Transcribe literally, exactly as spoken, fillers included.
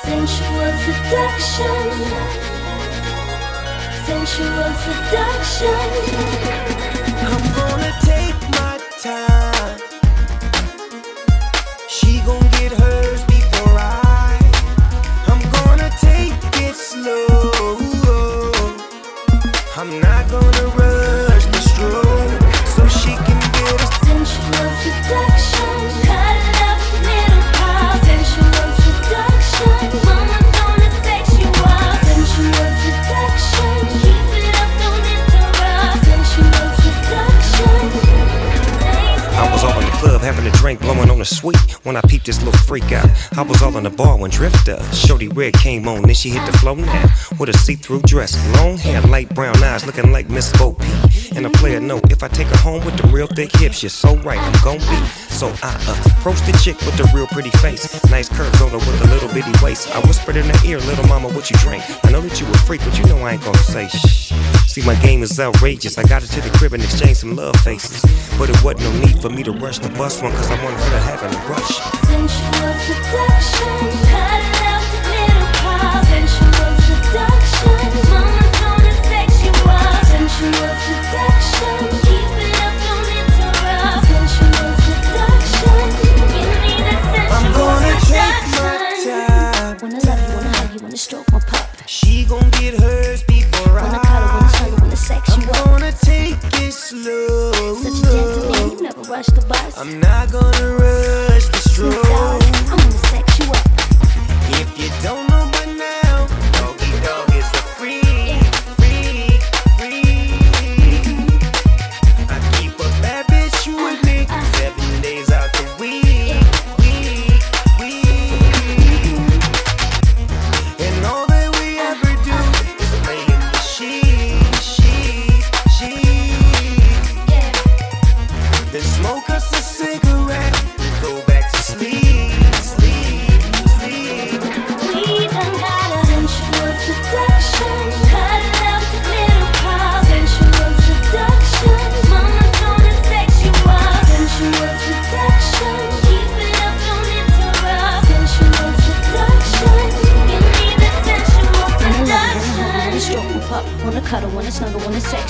Sensual seduction. Sensual seduction. I'm gonna take my time. She gon' get hers before I. I'm gonna take it slow. I'm not gonna rush the stroke, so she can get a sensual seduction. Cut it up the middle part. Sensual seduction. Mama's gonna sex you up. Sensual seduction. Keep it up, don't interrupt. Sensual seduction. I was all in the club having a drink, blowing on the sweet when I peeped this little freak out. I was all in the bar when Drifter, Shorty Red came on, then she hit the floor now with a see-through dress, long hair, light brown eyes, looking like Miss Bo Peep. And a player note, if I take her home with the real thick hips, you're so right, I'm gon' be. So I uh, approached the chick with the real pretty face, nice curves on her with a little bitty waist. I whispered in her ear, little mama, what you drink? I know that you a freak, but you know I ain't gon' say shh. See, my game is outrageous. I got her to the crib and exchanged some love faces, but it wasn't no need for me to rush the bus one, cause I wanted her to have a rush. Sensual seduction. Cut it out the middle part. Sensual seduction. Mama's gonna sex you up. Sensual seduction. Keep it up, don't interrupt. Sensual seduction. Give me that sensual I'm gonna take my seduction. time. Wanna love you, wanna hug you, wanna stroke my pup. She gon' get hers before Wanna I. cuddle, wanna snuggle, wanna sex you I'm up. gonna take it slow. Such a gentleman, you never rush the bus. I'm not gonna rush the Snoop stroke. Dogg, I'm gonna sex you up. If you don't know by now, Doggy Dog is the freak, freak, freak. I keep a bad bitch with me seven days out the week, week, week. And all that we ever do is lay in the sheet, sheet, sheet. Then smoke us a cigarette and go back to sleep, sleep, sleep. We done got a sensual seduction. Cut it out the middle part. Sensual seduction. Mama's gonna sex you up. Sensual seduction. Keep it up, don't interrupt. Sensual seduction. Give me the sensual seduction. Wanna stroke my pup, wanna cuddle, wanna snuggle, wanna sex